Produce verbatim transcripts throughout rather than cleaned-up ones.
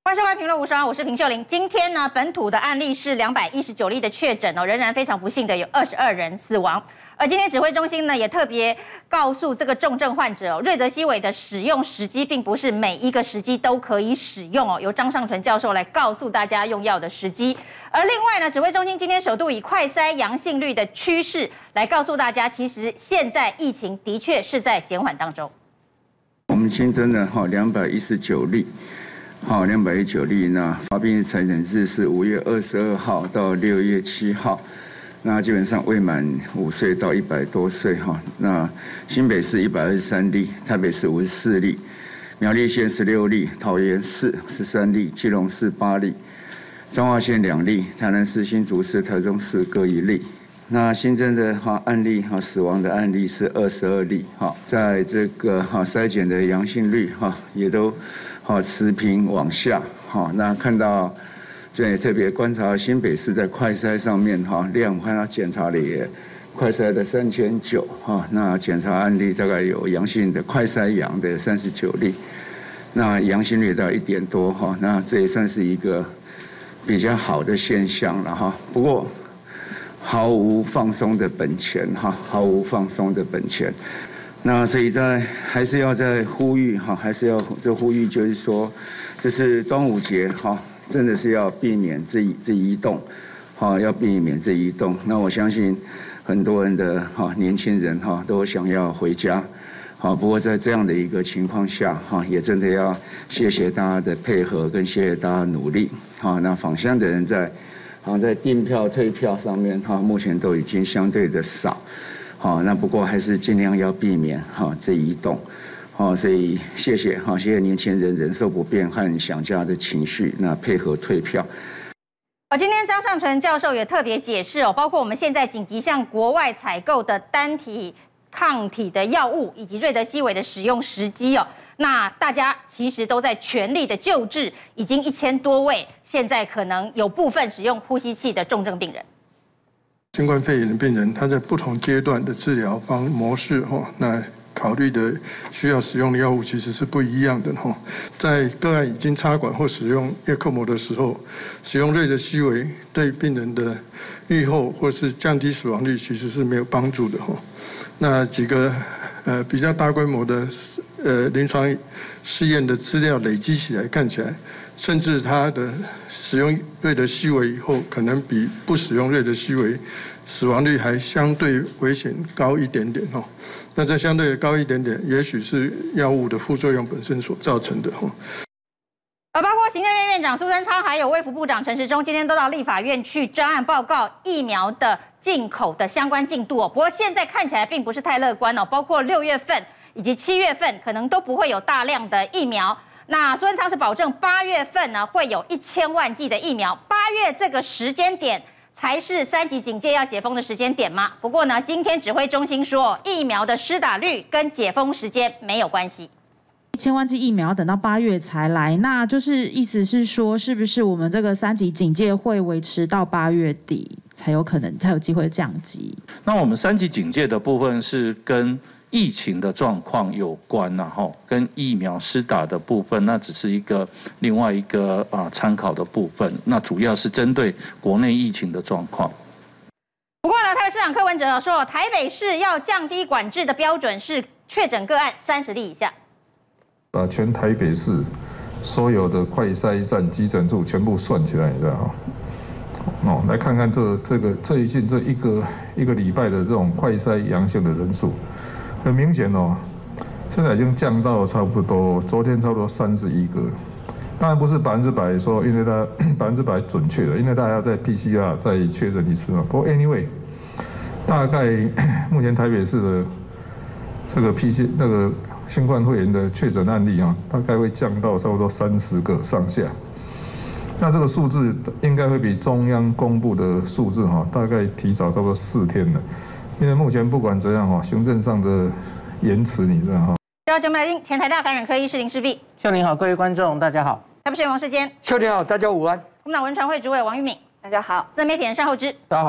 欢迎收看《评论无双》，我是平秀玲。今天呢，本土的案例是两百一十九例的确诊哦，仍然非常不幸的有二十二人死亡。而今天指挥中心呢，也特别告诉这个重症患者哦，瑞德西韦的使用时机并不是每一个时机都可以使用哦，由张上淳教授来告诉大家用药的时机。而另外呢，指挥中心今天首度以快筛阳性率的趋势来告诉大家，其实现在疫情的确是在减缓当中。 我们新增了哈两百一十九例。 好，两百一十九例。那发病残诊日是五月二十二号到六月七号，那基本上未满五岁到一百多岁哈。那新北市一百二十三例，台北市五十四例，苗栗县十六例，桃园市十三例，基隆市八例，彰化县两例，台南市、新竹市、台中市各一例。 那新增的哈案例哈死亡的案例是二十二例哈，在这个哈筛检的阳性率哈也都哈持平往下哈。那看到这也特别观察新北市在快筛上面哈量，看到检查了也快筛的三千九哈，那检查案例大概有阳性的快筛阳的三十九例，那阳性率到一点多哈，那这也算是一个比较好的现象了哈。不过。 毫无放松的本钱哈，毫无放松的本钱。那所以在还是要在呼吁哈，还是要这呼吁就是说，这是端午节哈，真的是要避免这这移动，哈，要避免这移动。那我相信很多人的哈年轻人哈都想要回家，好，不过在这样的一个情况下哈，也真的要谢谢大家的配合跟谢谢大家努力。好，那返乡的人在。 好，在订票、退票上面，哈，目前都已经相对的少，好，那不过还是尽量要避免哈这移动，好，所以谢谢哈，谢谢年轻人忍受不便和想家的情绪，那配合退票。 而今天张上淳教授也特别解释哦，包括我们现在紧急向国外采购的单体抗体的药物，以及瑞德西韦的使用时机哦。 那大家其实都在全力的救治，已经一千多位，现在可能有部分使用呼吸器的重症病人。 新冠肺炎的病人，他在不同阶段的治疗方模式哈，那考虑的需要使用的药物其实是不一样的哈。在个案已经插管或使用叶克膜的时候，使用瑞德西韦对病人的预后或是降低死亡率其实是没有帮助的哈。那几个呃比较大规模的。 呃，临床试验的资料累积起来，看起来，甚至它的使用瑞德西韦以后，可能比不使用瑞德西韦死亡率还相对危险高一点点哦。那这相对高一点点，也许是药物的副作用本身所造成的哦。 而包括行政院院长苏贞昌，还有卫福部长陈时中，今天都到立法院去专案报告疫苗的进口的相关进度哦。不过现在看起来并不是太乐观哦，包括六月份。 以及七月份可能都不会有大量的疫苗。那苏贞昌是保证八月份呢会有一千万剂的疫苗。八月这个时间点才是三级警戒要解封的时间点吗？不过呢，今天指挥中心说，疫苗的施打率跟解封时间没有关系。 一千万剂疫苗等到八月才来，那就是意思是说，是不是我们这个三级警戒会维持到八月底才有可能才有机会降级？ 那我们三级警戒的部分是跟 疫情的状况有关呐，哈，跟疫苗施打的部分，那只是一个另外一个啊参考的部分，那主要是针对国内疫情的状况。 不过呢，台北市长柯文哲说，台北市要降低管制的标准是确诊个案三十例以下， 把全台北市所有的快筛站、急诊处全部算起来，你知道吗？哦，来看看这这个最近这一个一个礼拜的这种快筛阳性的人数。 很明显哦，现在已经降到差不多，昨天差不多三十一个，当然不是百分之百说，因为它百分之百准确的，因为大家要在 P C R 再确认一次嘛。不过 anyway， 大概目前台北市的这个 P C 那个新冠肺炎的确诊案例啊，大概会降到差不多三十个上下。那这个数字应该会比中央公布的数字哈，大概提早差不多四天了。 因为目前不管怎样哈，行政上的延迟，你知道哈。 最后节目来宾，前台大感染科医师林世璧。 秀玲好，各位观众大家好。 台北市议员王世坚。 秀玲好，大家午安。 国民党文传会主委王玉敏。 大家好。 自媒体人尚厚之。 大家好。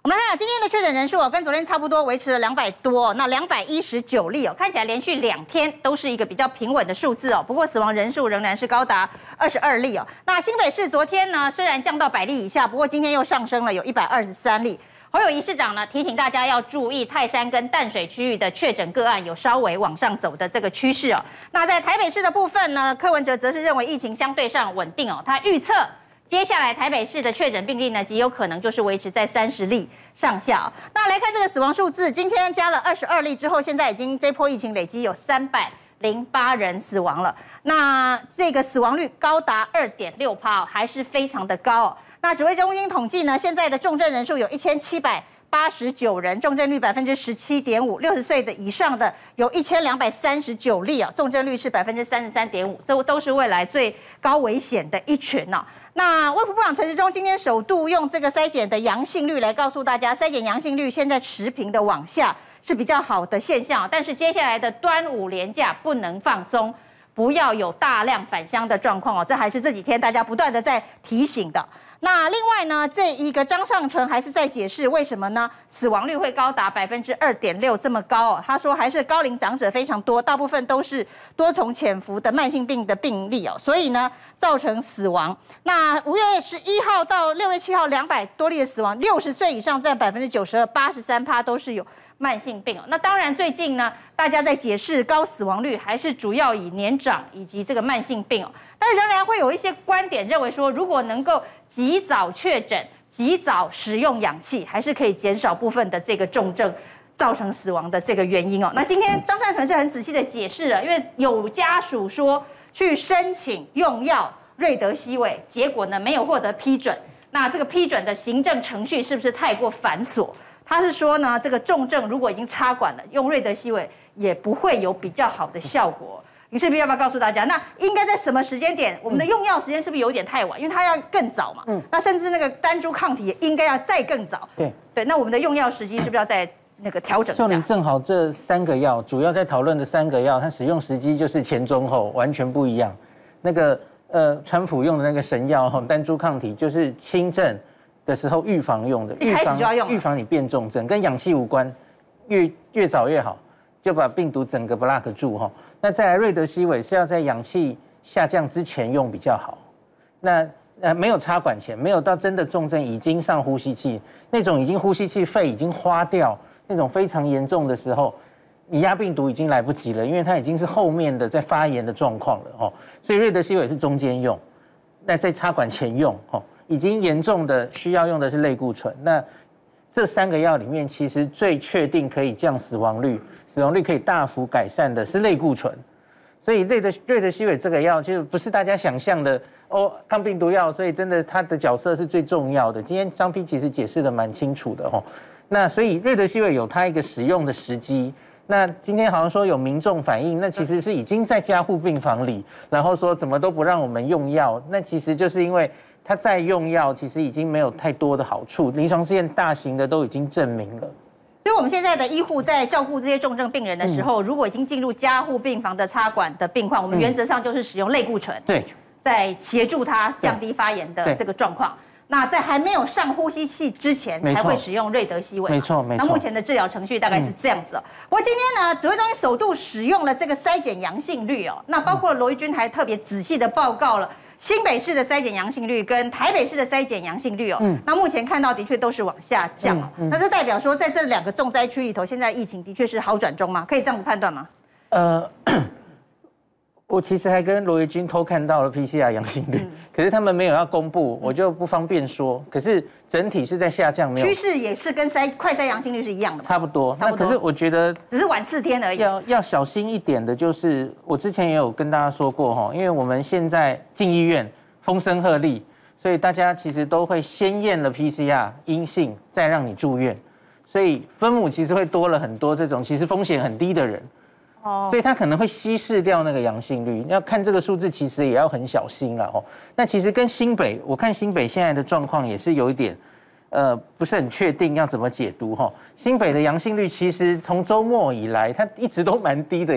我们来看今天的确诊人数哦，跟昨天差不多，维持了两百多，那两百一十九例哦，看起来连续两天都是一个比较平稳的数字哦。不过死亡人数仍然是高达二十二例哦。那新北市昨天呢，虽然降到百例以下，不过今天又上升了，有一百二十三例。侯友宜市长呢提醒大家要注意泰山跟淡水区域的确诊个案有稍微往上走的这个趋势哦。那在台北市的部分呢，柯文哲则是认为疫情相对上稳定哦，他预测接下来台北市的确诊病例呢，极有可能就是维持在三十例上下哦。那来看这个死亡数字，今天加了二十二例之后，现在已经这波疫情累积有三百零八人死亡了。那这个死亡率高达二点六趴，还是非常的高哦。那指挥中心统计呢，现在的重症人数有一千七百八十九人，重症率百分之十七点五，六十岁的以上的有一千两百三十九例啊，重症率是百分之三十三点五，这都是未来最高危险的一群哦。那卫福部长陈时中今天首度用这个筛检的阳性率来告诉大家，筛检阳性率现在持平的往下是比较好的现象，但是接下来的端午连假不能放松，不要有大量返乡的状况哦，这还是这几天大家不断的在提醒的。那另外呢，这一个张上淳还是在解释为什么呢？死亡率会高达百分之二点六这么高哦。他说还是高龄长者非常多，大部分都是多重潜伏的慢性病的病例哦，所以呢造成死亡。那五月十一号到六月七号两百多例的死亡，六十岁以上占百分之九十二，八十三趴都是有慢性病哦。那当然最近呢，大家在解释高死亡率还是主要以年长以及这个慢性病哦，但仍然会有一些观点认为说，如果能够及早确诊、及早使用氧气，还是可以减少部分的这个重症造成死亡的这个原因哦。那今天张善存是很仔细的解释了，因为有家属说去申请用药瑞德西韦，结果呢没有获得批准。那这个批准的行政程序是不是太过繁琐？他是说呢，这个重症如果已经插管了，用瑞德西韦也不会有比较好的效果。你是不是要不要告诉大家，那应该在什么时间点？我们的用药时间是不是有点太晚？因为它要更早嘛。嗯。那甚至那个单株抗体也应该要再更早。 对。 对，那我们的用药时机是不是要再那个调整一下？ 秀玲，正好这三个药主要在讨论的三个药，它使用时机就是前中后完全不一样。那个呃，川普用的那个神药哈，单株抗体就是轻症的时候预防用的， 一开始就要用， 预防你变重症，跟氧气无关，越越早越好，就把病毒整个 block 住哈。那再来瑞德西韦是要在氧气下降之前用比较好，那呃没有插管前，没有到真的重症已经上呼吸器，那种已经呼吸器肺已经花掉，那种非常严重的时候，你压病毒已经来不及了，因为它已经是后面的在发炎的状况了哦，所以瑞德西韦是中间用，那在插管前用哦，已经严重的需要用的是类固醇，那这三个药里面其实最确定可以降死亡率。死亡率可以大幅改善的是类固醇，所以瑞德瑞德西韦这个药就不是大家想象的哦，抗病毒药，所以真的它的角色是最重要的。今天张丕其实解释的蛮清楚的哦。那所以瑞德西韦有它一个使用的时机。那今天好像说有民众反映，那其实是已经在加护病房里，然后说怎么都不让我们用药，那其实就是因为他在用药，其实已经没有太多的好处，临床试验大型的都已经证明了。 所以我们现在的医护在照顾这些重症病人的时候，嗯、如果已经进入加护病房的插管的病况，我们原则上就是使用类固醇， 对， 在协助他降低发炎的这个状况。那在还没有上呼吸器之前，才会使用瑞德西韦。 没错，没错。 那目前的治疗程序大概是这样子、哦。嗯、不过今天呢，指挥中心首度使用了这个筛检阳性率哦。那包括罗一钧还特别仔细的报告了。新北市的筛检阳性率跟台北市的筛检阳性率哦，嗯，那目前看到的确都是往下降哦，嗯嗯、那是代表说在这两个重灾区里头，现在疫情的确是好转中吗？可以这样子判断吗？ 呃，我其实还跟罗一钧偷看到了 P C R 阳性率，嗯、可是他们没有要公布，我就不方便说。可是整体是在下降，没有趋势也是跟筛快筛阳性率是一样的， 差不多。那可是我觉得只是晚四天而已。 要要小心一点的，就是我之前也有跟大家说过哈，因为我们现在进医院风声鹤唳，所以大家其实都会先验了 P C R 阴性，再让你住院，所以分母其实会多了很多这种其实风险很低的人。哦，所以它可能会稀释掉那个阳性率，要看这个数字，其实也要很小心了哦。那其实跟新北，我看新北现在的状况也是有一点，呃，不是很确定要怎么解读哈。新北的阳性率其实从周末以来，它一直都蛮低的耶，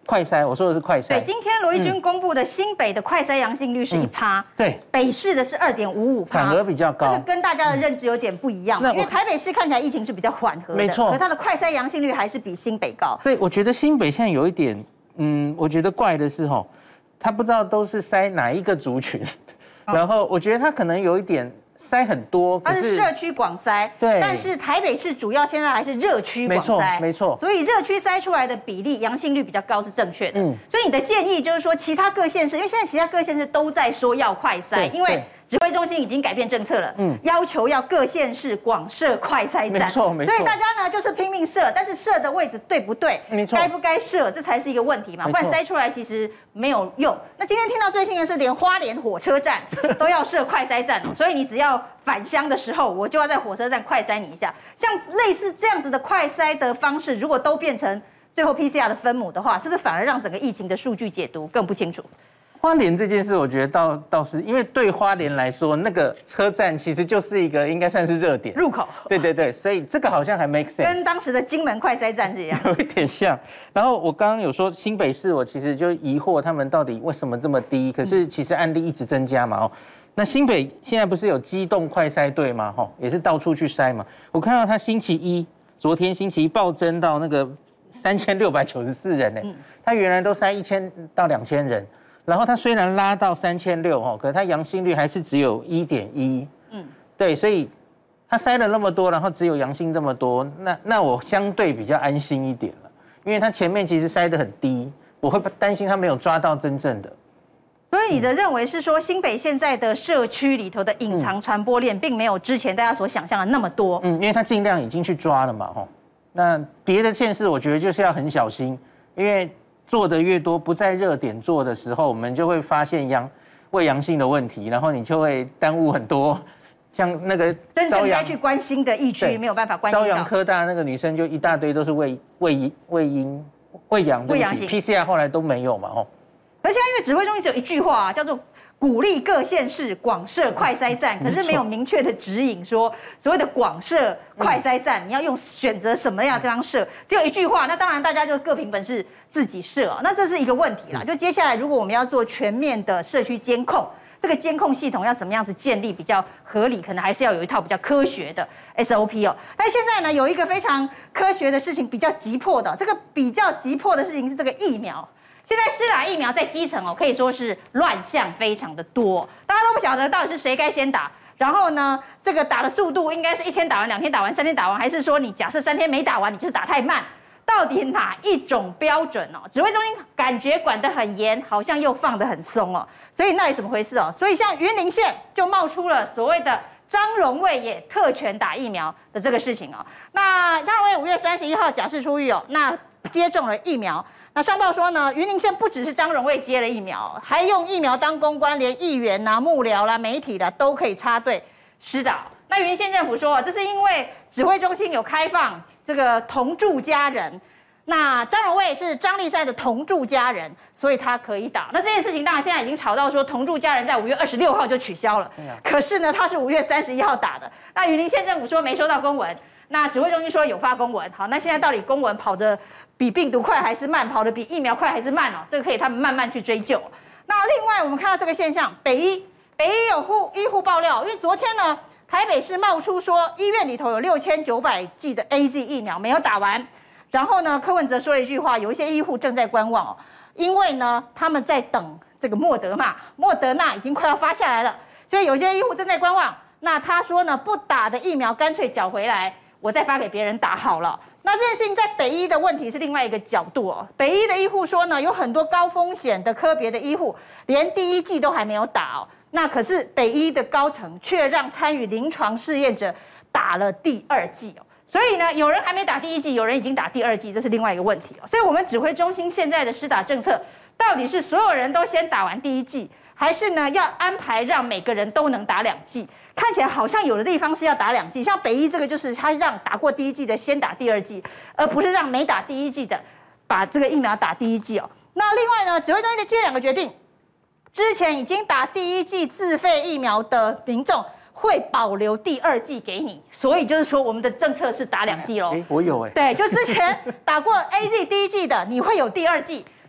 快筛，我说的是快筛。 对，今天罗一军公布的新北的快筛阳性率是一趴、嗯， 对， 北市的是二点五五趴， 反而比较高。 这个跟大家的认知有点不一样，嗯、因为台北市看起来疫情是比较缓和的， 没错， 可它的快筛阳性率还是比新北高。 所以我觉得新北现在有一点，嗯，我觉得怪的是哈，他不知道都是筛哪一个族群，哦、然后我觉得他可能有一点。筛很多， 它是社区广筛， 对， 但是台北市主要现在还是热区广筛， 没错， 所以热区筛出来的比例阳性率比较高是正确的。嗯，所以你的建议就是说，其他各县市，因为现在其他各县市都在说要快筛，因为指挥中心已经改变政策了，嗯，要求要各县市广设快筛站， 没错没错。 所以大家呢就是拼命设，但是设的位置对不对？ 没错， 该不该设，这才是一个问题嘛，不然筛出来其实没有用。那今天听到最新的是，连花莲火车站都要设快筛站哦，所以你只要返乡的时候，我就要在火车站快筛你一下。像类似这样子的快筛的方式，如果都变成最后 P C R 的分母的话，是不是反而让整个疫情的数据解读更不清楚？ 花莲这件事，我觉得倒倒是因为对花莲来说，那个车站其实就是一个应该算是热点入口。 对对对，所以这个好像还 make sense， 跟当时的金门快筛站是一样， 有一点像。然后我刚刚有说新北市，我其实就疑惑他们到底为什么这么低，可是其实案例一直增加嘛哦。那新北现在不是有机动快筛队吗？吼，也是到处去筛嘛。我看到他星期一，昨天星期一暴增到那个三千六百九十四人呢，他原来都筛一千到两千人。然后它虽然拉到三千六哦，可是它阳性率还是只有一点一，嗯，对，所以它筛了那么多，然后只有阳性这么多，那那我相对比较安心一点了，因为它前面其实筛得很低，我会担心它没有抓到真正的。 所以你的认为是说，新北现在的社区里头的隐藏传播链，并没有之前大家所想象的那么多， 嗯，因为它尽量已经去抓了嘛，吼，那别的县市我觉得就是要很小心，因为。做的越多，不在热点做的时候，我们就会发现阳胃阳性的问题，然后你就会耽误很多，像那个真正该去关心的疫区没有办法关心到。 朝阳科大那个女生就一大堆都是胃胃胃阴胃阳胃阳性 ，P C R 后来都没有嘛，哦。 而且因为指挥中心只有一句话、啊，叫做鼓励各县市广设快筛站，可是没有明确的指引说所谓的广设快筛站，嗯、你要用选择什么样的地方设，只有一句话，那当然大家就各凭本事自己设、啊，那这是一个问题啦。就接下来如果我们要做全面的社区监控，这个监控系统要怎么样子建立比较合理，可能还是要有一套比较科学的 S O P 哦。但现在呢，有一个非常科学的事情，比较急迫的，这个比较急迫的事情是这个疫苗。现在施打疫苗在基层哦，可以说是乱象非常的多，大家都不晓得到底是谁该先打。然后呢，这个打的速度应该是一天打完、两天打完、三天打完，还是说你假设三天没打完，你就是打太慢？到底哪一种标准哦？指挥中心感觉管得很严，好像又放得很松哦。所以那里怎么回事哦？所以像云林县就冒出了所谓的张荣卫也特权打疫苗的这个事情哦。那张荣卫五月三十一号假释出狱哦，那接种了疫苗。那上报说呢，云林县不只是张荣卫接了疫苗，还用疫苗当公关，连议员啦、幕僚啦、媒体啦都可以插队施打。那云林县政府说，这是因为指挥中心有开放这个同住家人，那张荣卫是张丽珊的同住家人，所以他可以打。那这件事情当然现在已经吵到说，同住家人在五月二十六号就取消了，可是呢，他是五月三十一号打的。那云林县政府说没收到公文。那指挥中心说有发公文，好，那现在到底公文跑得比病毒快还是慢，跑得比疫苗快还是慢哦？这个可以他们慢慢去追究。那另外我们看到这个现象，北医北医有护医护爆料，因为昨天呢，台北市冒出说医院里头有六千九百剂的 A Z 疫苗没有打完，然后呢，柯文哲说了一句话，有一些医护正在观望哦，因为呢他们在等这个莫德纳，莫德纳已经快要发下来了，所以有些医护正在观望。那他说呢，不打的疫苗干脆缴回来。我再发给别人打好了。那这件事情在北医的问题是另外一个角度哦。北医的医护说呢，有很多高风险的科别的医护，连第一剂都还没有打哦。那可是北医的高层却让参与临床试验者打了第二剂哦。所以呢，有人还没打第一剂，有人已经打第二剂，这是另外一个问题哦。所以我们指挥中心现在的施打政策，到底是所有人都先打完第一剂，还是呢要安排让每个人都能打两剂？看起来好像有的地方是要打两剂，像北医这个就是他让打过第一剂的先打第二剂，而不是让没打第一剂的把这个疫苗打第一剂哦。那另外呢，指挥中心的接两个决定，之前已经打第一剂自费疫苗的民众会保留第二剂给你，所以就是说我们的政策是打两剂喽。 哎，我有哎。 对，就之前打过 A Z 第一剂的，你会有第二剂。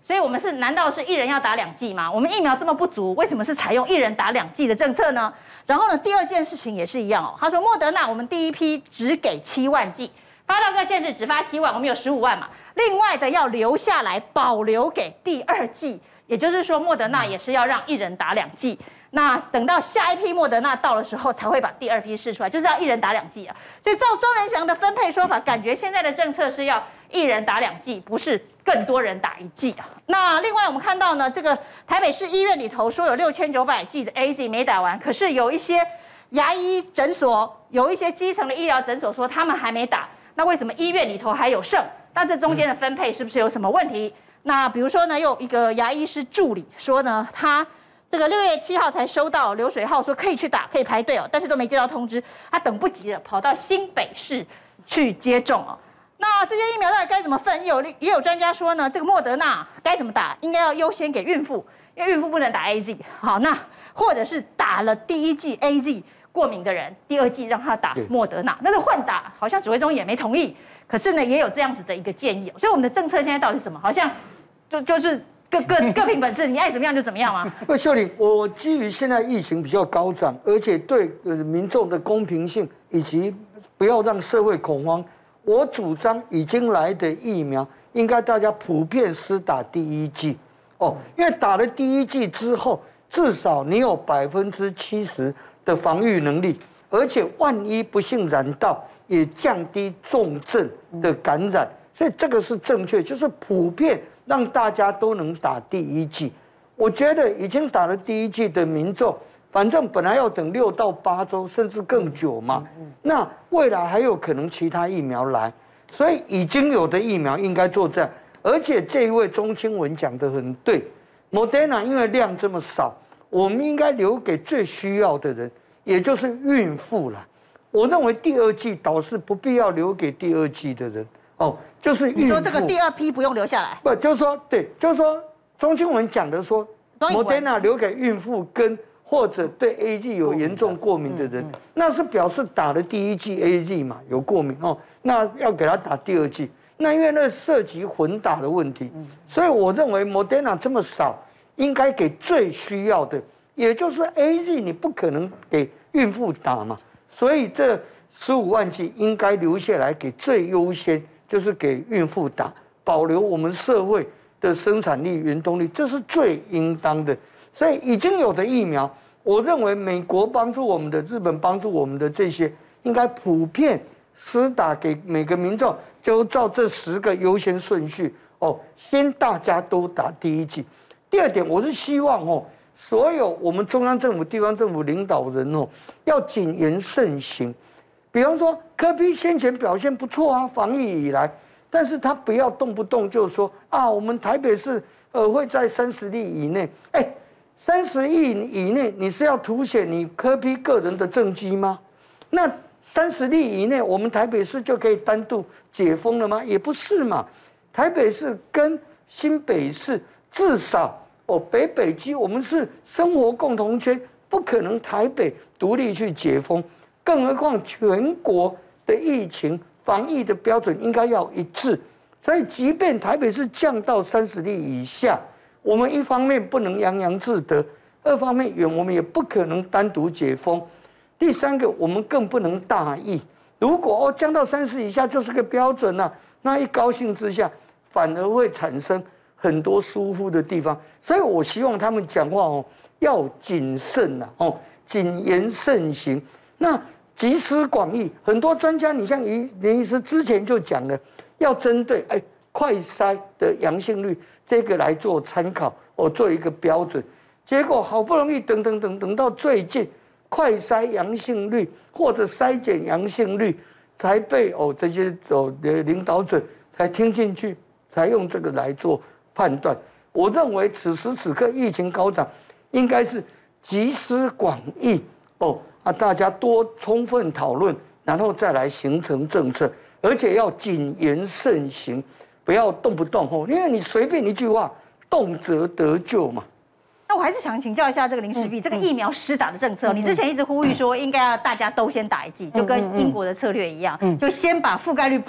所以我们是难道是一人要打两剂吗？我们疫苗这么不足，为什么是采用一人打两剂的政策呢？然后呢，第二件事情也是一样哦。他说莫德纳我们第一批只给七万剂，发到各县市只发七万，我们有十五万嘛。另外的要留下来保留给第二剂，也就是说莫德纳也是要让一人打两剂。那等到下一批莫德纳到的时候，才会把第二批试出来，就是要一人打两剂啊。所以照庄人祥的分配说法，感觉现在的政策是要一人打两剂，不是更多人打一剂啊。那另外我们看到呢，这个台北市医院里头说有六千九百剂的 A Z 没打完，可是有一些牙医诊所、有一些基层的医疗诊所说他们还没打，那为什么医院里头还有剩？那这中间的分配是不是有什么问题？那比如说呢，有一个牙医师助理说呢，他这个六月七号才收到流水号，说可以去打，可以排队哦，但是都没接到通知，他等不及了，跑到新北市去接种哦。那这些疫苗到底该怎么分？也有也有专家说呢，这个莫德纳该怎么打，应该要优先给孕妇，因为孕妇不能打 A Z。好，那或者是打了第一剂 A Z 过敏的人，第二剂让他打莫德纳，那个混打好像指挥中也没同意，可是呢也有这样子的一个建议，所以我们的政策现在到底是什么？好像就就是各各各凭本事，你爱怎么样就怎么样吗？ 不，秀玲，我基于现在疫情比较高涨，而且对呃民众的公平性以及不要让社会恐慌。我主张已经来的疫苗，应该大家普遍施打第一剂哦，因为打了第一剂之后，至少你有百分之七十的防御能力，而且万一不幸染到，也降低重症的感染，所以这个是正确，就是普遍让大家都能打第一剂。我觉得已经打了第一剂的民众。反正本来要等六到八周，甚至更久嘛。那未来还有可能其他疫苗来，所以已经有的疫苗应该做这样。而且这一位钟清文讲得很对 ，Moderna 因为量这么少，我们应该留给最需要的人，也就是孕妇啦。我认为第二剂倒是不必要留给第二剂的人哦，就是孕妇。 你说这个第二批不用留下来？ 不，就是说对，就是说钟清文讲的说 ，Moderna 留给孕妇跟。或者对 A Z 有严重过敏的人，那是表示打了第一剂 A Z 嘛，有过敏哦，那要给他打第二剂。那因为那涉及混打的问题，所以我认为 Moderna 这么少，应该给最需要的，也就是 A Z 你不可能给孕妇打嘛，所以这十五万剂应该留下来给最优先，就是给孕妇打，保留我们社会的生产力、原动力，这是最应当的。所以已经有的疫苗，我认为美国帮助我们的、日本帮助我们的这些，应该普遍施打给每个民众，就照这十个优先顺序哦，先大家都打第一剂。第二点，我是希望哦，所有我们中央政府、地方政府领导人哦，要谨言慎行。比方说，柯 P 先前表现不错啊，防疫以来，但是他不要动不动就说啊，我们台北市呃会在三十例以内，哎。三十亿以内，你是要凸显你柯 P 个人的政绩吗？那三十例以内，我们台北市就可以单独解封了吗？也不是嘛。台北市跟新北市至少哦，北北基我们是生活共同圈，不可能台北独立去解封，更何况全国的疫情防疫的标准应该要一致。所以，即便台北市降到三十例以下。我们一方面不能洋洋自得，二方面我们也不可能单独解封。第三个，我们更不能大意。如果哦降到三十以下就是个标准啊，那一高兴之下，反而会产生很多疏忽的地方。所以我希望他们讲话哦要谨慎呐，哦谨言慎行。那集思广益，很多专家，你像林林医师之前就讲了，要针对哎快筛的阳性率。这个来做参考，我做一个标准，结果好不容易等等等等到最近，快筛阳性率或者筛检阳性率才被哦这些哦的领导者才听进去，才用这个来做判断。我认为此时此刻疫情高涨，应该是集思广益哦啊，大家多充分讨论，然后再来形成政策，而且要谨言慎行。不要动不动吼，因为你随便一句话，动辄得咎嘛。 那我还是想请教一下这个林氏璧，这个疫苗施打的政策，你之前一直呼吁说应该要大家都先打一剂，就跟英国的策略一样，就先把覆盖率铺满，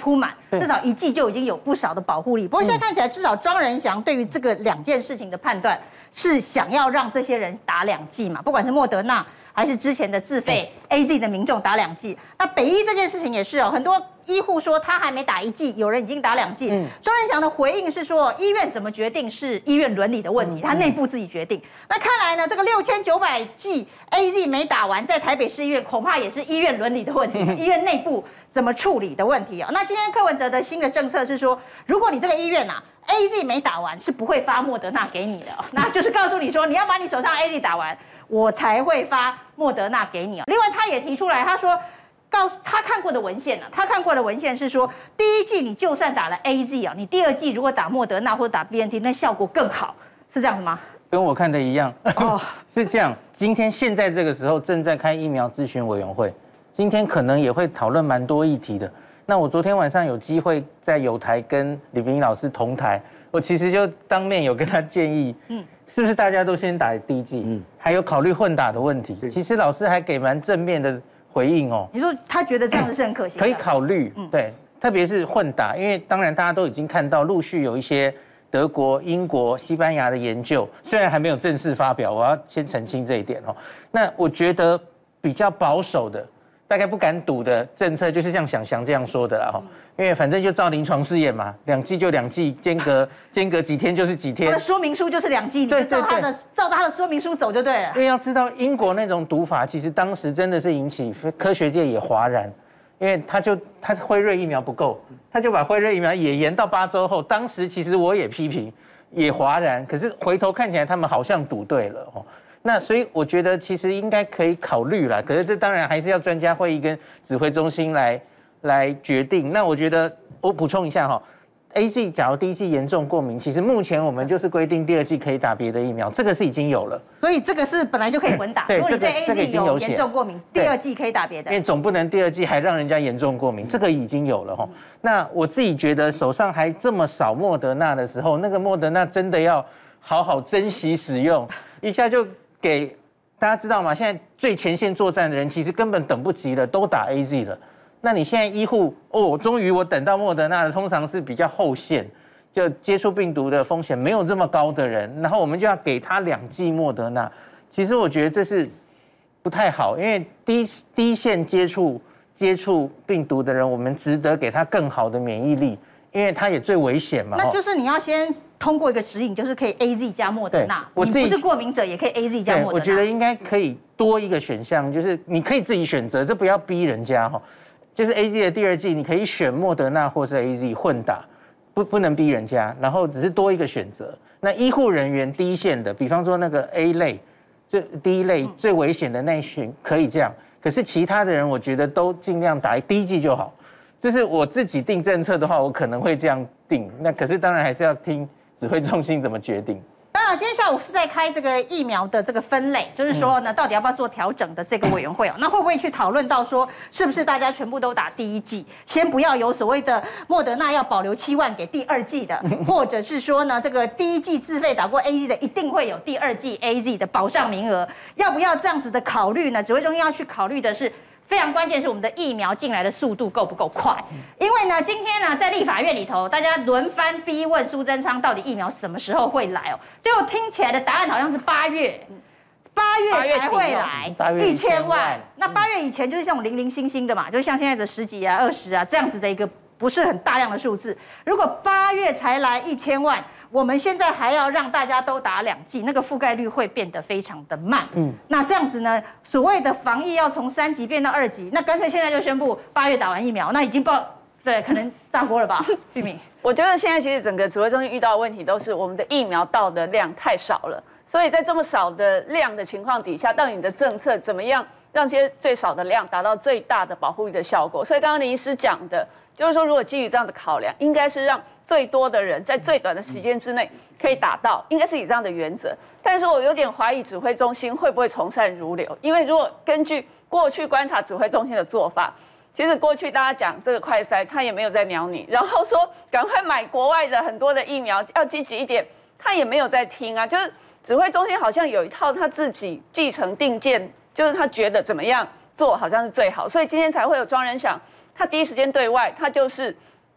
至少一剂就已经有不少的保护力。不过现在看起来，至少庄仁祥对于这个两件事情的判断是想要让这些人打两剂嘛，不管是莫德纳还是之前的自费 A Z 的民众打两剂。那北医这件事情也是哦，很多医护说他还没打一剂，有人已经打两剂。庄仁祥的回应是说，医院怎么决定是医院伦理的问题，他内部自己决定。那看来呢，这个六千九百剂 A Z 没打完，在台北市医院恐怕也是医院伦理的问题，医院内部怎么处理的问题哦。那今天柯文哲的新的政策是说，如果你这个医院啊 A Z 没打完，是不会发莫德纳给你的哦，那就是告诉你说，你要把你手上 A Z 打完，我才会发莫德纳给你哦。另外，他也提出来，他说，告诉他看过的文献啊，他看过的文献是说，第一剂你就算打了 A Z 啊，你第二剂如果打莫德纳或者打 B N T， 那效果更好，是这样子吗？ 跟我看的一样，哦，是这样。今天现在这个时候正在开疫苗咨询委员会，今天可能也会讨论蛮多议题的。那我昨天晚上有机会在友台跟李秉老师同台，我其实就当面有跟他建议，嗯，是不是大家都先打第一剂，嗯，还有考虑混打的问题。其实老师还给蛮正面的回应哦。 你说他觉得这样子是很可行的， 可以考虑，嗯，对，特别是混打，因为当然大家都已经看到陆续有一些德国、英国、西班牙的研究，虽然还没有正式发表，我要先澄清这一点哦。那我觉得比较保守的，大概不敢赌的政策，就是像想翔这样说的啦哈，因为反正就照临床试验嘛，两剂就两剂，间隔间隔几天就是几天。 它的说明书就是两剂，你就照它的照它的说明书走就对了。 因为要知道英国那种读法，其实当时真的是引起科学界也哗然。因为他就他辉瑞疫苗不够，他就把辉瑞疫苗也延到八周后。当时其实我也批评，也哗然，可是回头看起来他们好像赌对了哦。那所以我觉得其实应该可以考虑啦，可是这当然还是要专家会议跟指挥中心来来决定。那我觉得我补充一下哈。A Z 假如第一剂严重过敏，其实目前我们就是规定第二剂可以打别的疫苗，这个是已经有了。 所以这个是本来就可以混打。 对， 如果你对 A Z 有严重过敏，第二剂可以打别的。 因为总不能第二剂还让人家严重过敏，这个已经有了哈。那我自己觉得手上还这么少莫德纳的时候，那个莫德纳真的要好好珍惜使用，一下就给大家知道嘛。现在最前线作战的人其实根本等不及了，都打 A Z 了。那你现在医护哦，终于我等到莫德纳的，通常是比较后线。就接触病毒的风险没有这么高的人，然后我们就要给他两剂莫德纳，其实我觉得这是不太好，因为第一第一线接触接触病毒的人，我们值得给他更好的免疫力，因为他也最危险嘛。 那就是你要先通过一个指引，就是可以 A Z 加莫德纳，我自己不是过敏者也可以 A Z 加莫德纳。 我觉得应该可以多一个选项，就是你可以自己选择，这不要逼人家哈。就是 A Z 的第二剂，你可以选莫德纳或是 A Z 混打。不不能逼人家，然后只是多一个选择。那医护人员第一线的，比方说那个 A 类，就第一类最危险的那一群可以这样，可是其他的人我觉得都尽量打第一剂就好。这是我自己定政策的话，我可能会这样定。那可是当然还是要听指挥中心怎么决定。 当然，今天下午是在开这个疫苗的这个分类，就是说呢，到底要不要做调整的这个委员会哦？那会不会去讨论到说，是不是大家全部都打第一剂，先不要有所谓的莫德纳要保留七万给第二剂的，或者是说呢，这个第一剂自费打过 A Z 的，一定会有第二剂 A Z 的保障名额，要不要这样子的考虑呢？指挥中心要去考虑的是。非常关键是我们的疫苗进来的速度够不够快？因为呢，今天呢在立法院里头，大家轮番逼问苏贞昌到底疫苗什么时候会来哦。结果听起来的答案好像是八月，八月才会来，一千万。那八月以前就是像零零星星的嘛，就像现在的十几啊、二十啊这样子的一个不是很大量的数字。如果八月才来一千万。我们现在还要让大家都打两剂，那个覆盖率会变得非常的慢。嗯，那这样子呢，所谓的防疫要从三级变到二级，那干脆现在就宣布八月打完疫苗，那已经报对，可能炸锅了吧？玉敏， 我觉得现在其实整个指挥中心遇到的问题都是我们的疫苗到的量太少了，所以在这么少的量的情况底下，到底你的政策怎么样让这些最少的量达到最大的保护力的效果？所以刚刚林医师讲的。就是说，如果基于这样的考量，应该是让最多的人在最短的时间之内可以达到，应该是以这样的原则。但是我有点怀疑指挥中心会不会从善如流，因为如果根据过去观察指挥中心的做法，其实过去大家讲这个快筛，他也没有在鸟你，然后说赶快买国外的很多的疫苗，要积极一点，他也没有在听啊。就是指挥中心好像有一套他自己继承定见，就是他觉得怎么样做好像是最好，所以今天才会有庄人想。他第一时间对外，他就是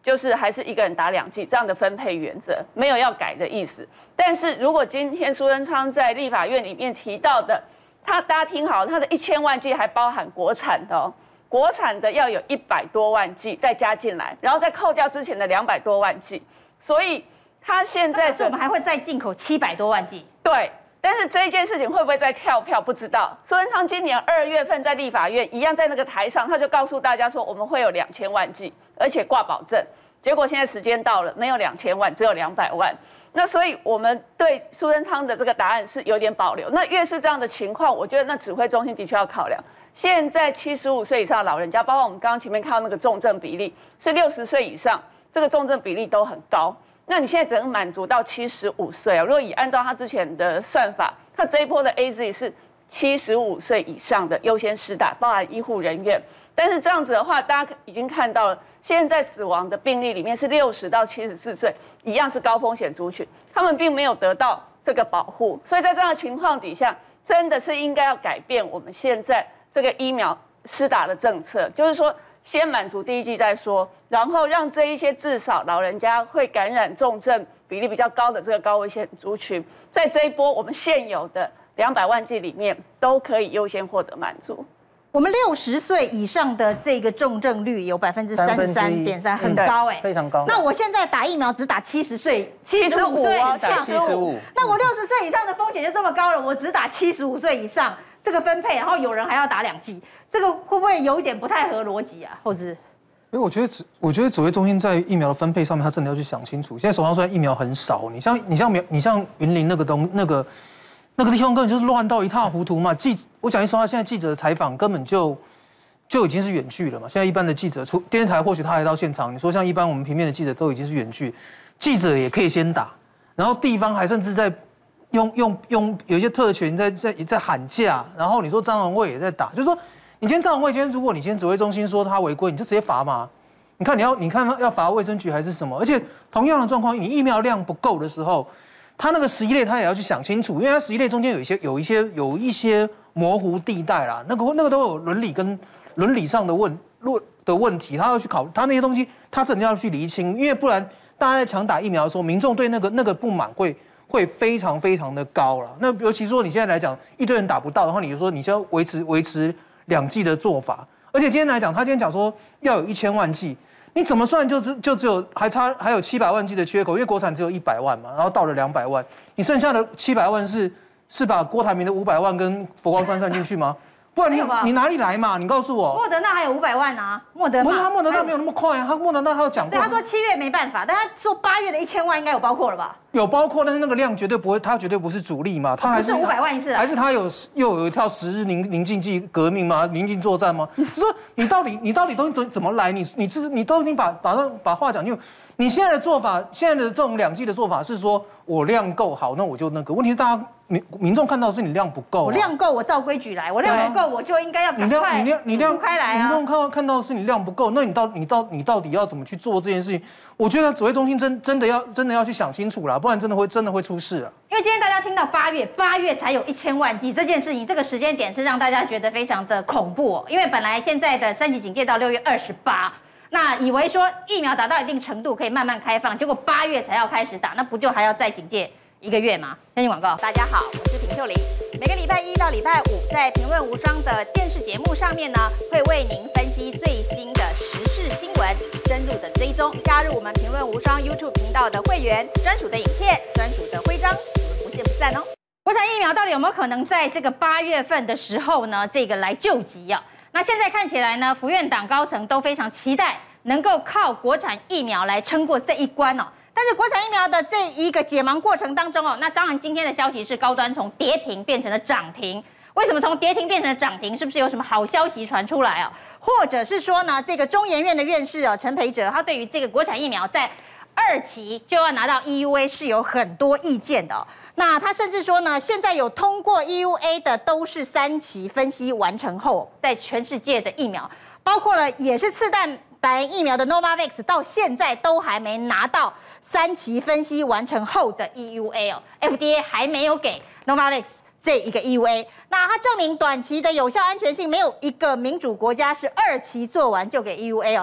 就是还是一个人打两剂这样的分配原则，没有要改的意思。但是如果今天苏贞昌在立法院里面提到的，他大家听好，他的一千万剂还包含国产的哦，国产的要有一百多万剂再加进来，然后再扣掉之前的两百多万剂，所以他现在是我们还会再进口七百多万剂。 对。但是这一件事情会不会再跳票，不知道。苏贞昌今年二月份在立法院一样在那个台上，他就告诉大家说我们会有两千万剂，而且挂保证。结果现在时间到了，没有两千万，只有两百万。那所以我们对苏贞昌的这个答案是有点保留。那越是这样的情况，我觉得那指挥中心的确要考量。现在七十五岁以上的老人家，包括我们刚刚前面看到那个重症比例是六十岁以上，这个重症比例都很高。那你现在只能满足到七十五岁啊？如果以按照他之前的算法，他这一波的 A Z 是七十五岁以上的优先施打，包含医护人员。但是这样子的话，大家已经看到了，现在死亡的病例里面是六十到七十四岁，一样是高风险族群，他们并没有得到这个保护。所以在这样的情况底下，真的是应该要改变我们现在这个疫苗施打的政策，就是说，先满足第一剂再说，然后让这一些至少老人家会感染重症比例比较高的这个高危险族群，在这一波我们现有的两百万剂里面都可以优先获得满足。 我们六十岁以上的这个重症率有百分之三十三点三，很高哎、欸， 非常高。 那我现在打疫苗只打七十岁、七十五岁以上， 七十五。 那我六十岁以上的风险就这么高了，我只打七十五岁以上这个分配，然后有人还要打两剂，这个会不会有一点不太合逻辑啊？或者是？ 因为我觉得指，我觉得指挥中心在疫苗的分配上面，他真的要去想清楚。现在手上虽然疫苗很少，你像你像你像云林那个东那个那个地方根本就是乱到一塌糊涂嘛。记我讲一实话，现在记者的采访根本就。就已经是远距了嘛。现在一般的记者，出电视台或许他还到现场，你说像一般我们平面的记者都已经是远距，记者也可以先打，然后地方还甚至在用用用有一些特权在在在喊价，然后你说张荣惠也在打，就是说你今天张荣惠今天如果你今天指挥中心说他违规，你就直接罚嘛。你看你要你看要罚卫生局还是什么？而且同样的状况，你疫苗量不够的时候，他那个十一类他也要去想清楚，因为他十一类中间有一些有一些有一些模糊地带啦，那个那个都有伦理跟。伦理上的问论的问题，他要去考，他那些东西，他真的要去厘清，因为不然大家在强打疫苗的时候，民众对那个那个不满会会非常非常的高了。那尤其说你现在来讲，一堆人打不到，然后你说你就要维持维持两剂的做法，而且今天来讲，他今天讲说要有一千万剂，你怎么算就只就只有还差还有七百万剂的缺口，因为国产只有一百万嘛，然后到了两百万，你剩下的七百万是是把郭台铭的五百万跟佛光山算进去吗？不然你你哪里来嘛？你告诉我。 莫德纳还有五百万啊，莫德纳。 他莫德纳没有那么快啊，他莫德纳他有讲过。 对，他说七月没办法，但他说八月的一千万应该有包括了吧？ 有包括，但是那个量绝对不会，他绝对不是主力嘛，他还是五百万一次， 还是他有又有一套十日宁宁静剂革命吗？宁静作战吗？就说你到底你到底东西怎怎么来？你你是你都已经把把把话讲清楚。你现在的做法，现在的这种两剂的做法是说我量够好，那我就那个。问题是大家民民众看到的是你量不够、啊， 我量够，我照规矩来；我量不够，我就应该要赶快你量你量开来啊。 民众看到看到的是你量不够，那你到你到你到底要怎么去做这件事情？我觉得指挥中心真真的要真的要去想清楚啦，不然真的会真的会出事啊。 因为今天大家听到八月八月才有一千万剂这件事情，这个时间点是让大家觉得非常的恐怖哦。因为本来现在的三级警戒到六月二十八。那以为说疫苗达到一定程度可以慢慢开放，结果八月才要开始打，那不就还要再警戒一个月吗？先进广告。大家好，我是平秀玲。每个礼拜一到礼拜五，在评论无双的电视节目上面呢，会为您分析最新的时事新闻，深入的追踪。加入我们评论无双 YouTube 频道的会员，专属的影片、专属的徽章，我们不见不散哦。国产疫苗到底有没有可能在这个八月份的时候呢，这个来救急啊？那现在看起来呢，府院党高层都非常期待能够靠国产疫苗来撑过这一关哦。但是国产疫苗的这一个解盲过程当中哦，那当然今天的消息是高端从跌停变成了涨停。为什么从跌停变成了涨停？是不是有什么好消息传出来哦？或者是说呢，这个中研院的院士哦陈培哲，他对于这个国产疫苗在二期就要拿到 E U A 是有很多意见的哦。那他甚至说呢，现在有通过 E U A 的都是三期分析完成后，在全世界的疫苗，包括了也是次蛋白疫苗的 Novavax， 到现在都还没拿到三期分析完成后的 E U A 哦 ，F D A 还没有给 Novavax 这一个 E U A。那它证明短期的有效安全性，没有一个民主国家是二期做完就给 E U A 哦。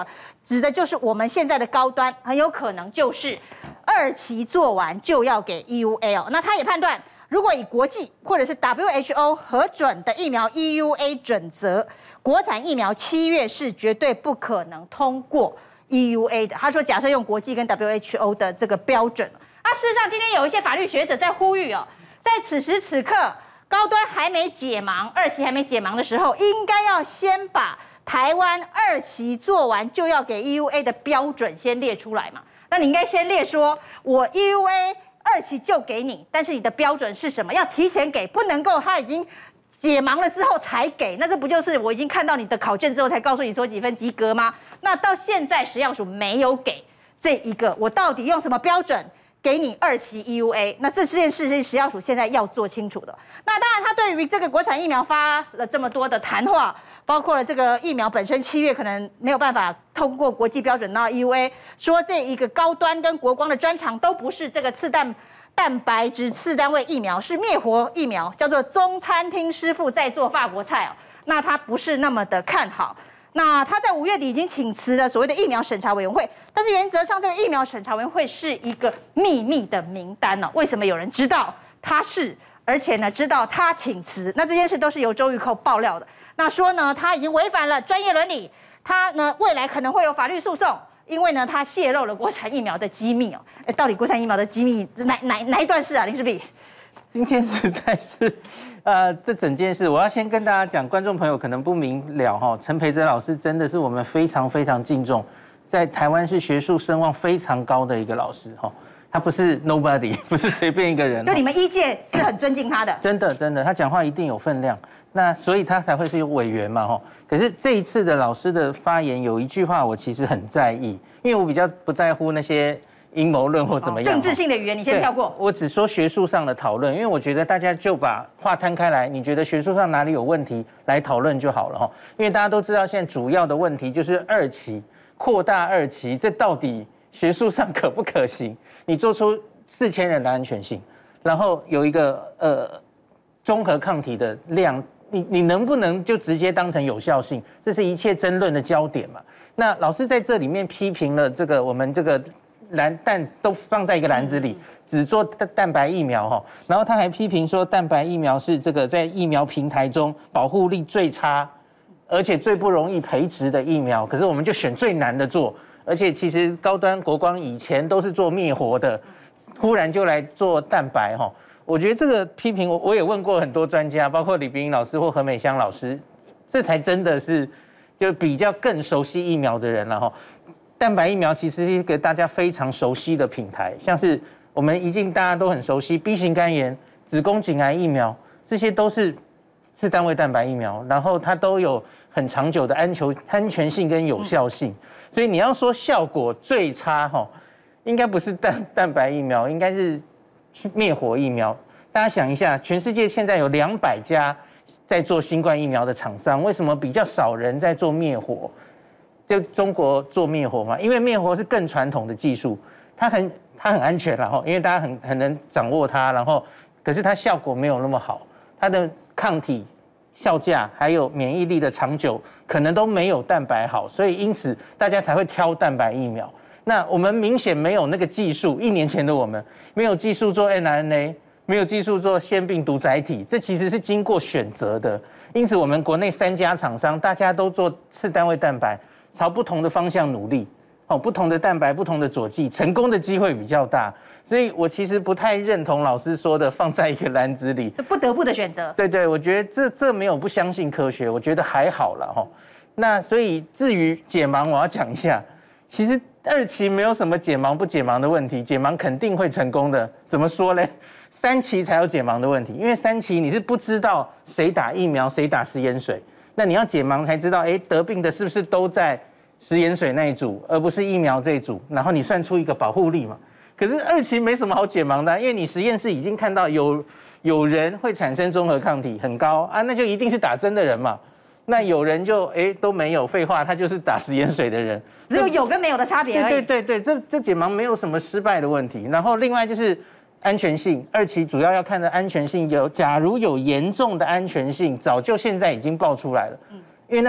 指的就是我们现在的高端，很有可能就是二期做完就要给 E U A 哦。那他也判断，如果以国际或者是 W H O 核准的疫苗 E U A 准则，国产疫苗七月是绝对不可能通过 E U A 的。他说，假设用国际跟 W H O 的这个标准，啊，事实上今天有一些法律学者在呼吁哦，在此时此刻。高端还没解盲，二期还没解盲的时候，应该要先把台湾二期做完就要给 E U A 的标准先列出来嘛。那你应该先列说，我 E U A 二期就给你，但是你的标准是什么？要提前给，不能够他已经解盲了之后才给。那这不就是我已经看到你的考卷之后才告诉你说几分及格吗？那到现在食药署没有给这一个，我到底用什么标准？给你二期 E U A， 那这件事是食药署现在要做清楚的。那当然，他对于这个国产疫苗发了这么多的谈话，包括了这个疫苗本身七月可能没有办法通过国际标准到 E U A， 说这一个高端跟国光的专长都不是这个次蛋蛋白质次单位疫苗，是灭活疫苗，叫做中餐厅师傅在做法国菜哦。那他不是那么的看好。那他在五月底已经请辞了所谓的疫苗审查委员会，但是原则上这个疫苗审查委员会是一个秘密的名单哦。为什么有人知道他是，而且呢知道他请辞？那这件事都是由周玉蔻爆料的。那说呢他已经违反了专业伦理，他呢未来可能会有法律诉讼，因为呢他泄露了国产疫苗的机密哦。哎，到底国产疫苗的机密哪哪哪一段事啊？林世璧， 今天实在是。呃，这整件事，我要先跟大家讲，观众朋友可能不明了哈，陈培哲老师真的是我们非常非常敬重，在台湾是学术声望非常高的一个老师哈，他不是 nobody， 不是随便一个人。 就你们医界是很尊敬他的， 真的真的，他讲话一定有分量，那所以他才会是有委员嘛哈。可是这一次的老师的发言有一句话我其实很在意，因为我比较不在乎那些。阴谋论或怎么样？ 政治性的语言你先跳过。 我只说学术上的讨论，因为我觉得大家就把话摊开来，你觉得学术上哪里有问题来讨论就好了哈。因为大家都知道现在主要的问题就是二期扩大二期，这到底学术上可不可行？你做出四千人的安全性，然后有一个呃综合抗体的量，你你能不能就直接当成有效性？这是一切争论的焦点嘛。那老师在这里面批评了这个我们这个。蓝蛋都放在一个篮子里，只做蛋白疫苗哈，然后他还批评说蛋白疫苗是这个在疫苗平台中保护力最差，而且最不容易培植的疫苗，可是我们就选最难的做，而且其实高端国光以前都是做灭活的，忽然就来做蛋白哈，我觉得这个批评我我也问过很多专家，包括李冰英老师或何美香老师，这才真的是就比较更熟悉疫苗的人了哈。蛋白疫苗其实是一个大家非常熟悉的品牌，像是我们一定大家都很熟悉 B 型肝炎、子宫颈癌疫苗，这些都是次单位蛋白疫苗，然后它都有很长久的安全安全性跟有效性，所以你要说效果最差哈，应该不是蛋蛋白疫苗，应该是灭活疫苗。大家想一下，全世界现在有两百家在做新冠疫苗的厂商，为什么比较少人在做灭活？就中国做灭活嘛，因为灭活是更传统的技术，它很它很安全啦哈，因为大家很很能掌握它，然后可是它效果没有那么好，它的抗体效价还有免疫力的长久可能都没有蛋白好，所以因此大家才会挑蛋白疫苗。那我们明显没有那个技术，一年前的我们没有技术做 M R N A， 没有技术做腺病毒载体，这其实是经过选择的。因此我们国内三家厂商大家都做次单位蛋白。朝不同的方向努力，哦，不同的蛋白、不同的佐剂，成功的机会比较大。所以我其实不太认同老师说的放在一个篮子里， 不得不的选择。 对对，我觉得这这没有不相信科学，我觉得还好了哈。那所以至于解盲，我要讲一下，其实二期没有什么解盲不解盲的问题，解盲肯定会成功的。怎么说嘞？三期才有解盲的问题，因为三期你是不知道谁打疫苗，谁打食盐水。那你要解盲才知道，哎，得病的是不是都在食盐水那一组，而不是疫苗这一组？然后你算出一个保护力嘛。可是二期没什么好解盲的，因为你实验室已经看到有有人会产生综合抗体很高啊，那就一定是打针的人嘛。那有人就哎都没有，废话，他就是打食盐水的人， 只有有跟没有的差别而已。 对对对对，这这解盲没有什么失败的问题。然后另外就是安全性，二期主要要看的安全性有，假如有严重的安全性，早就现在已经爆出来了，嗯，因为那是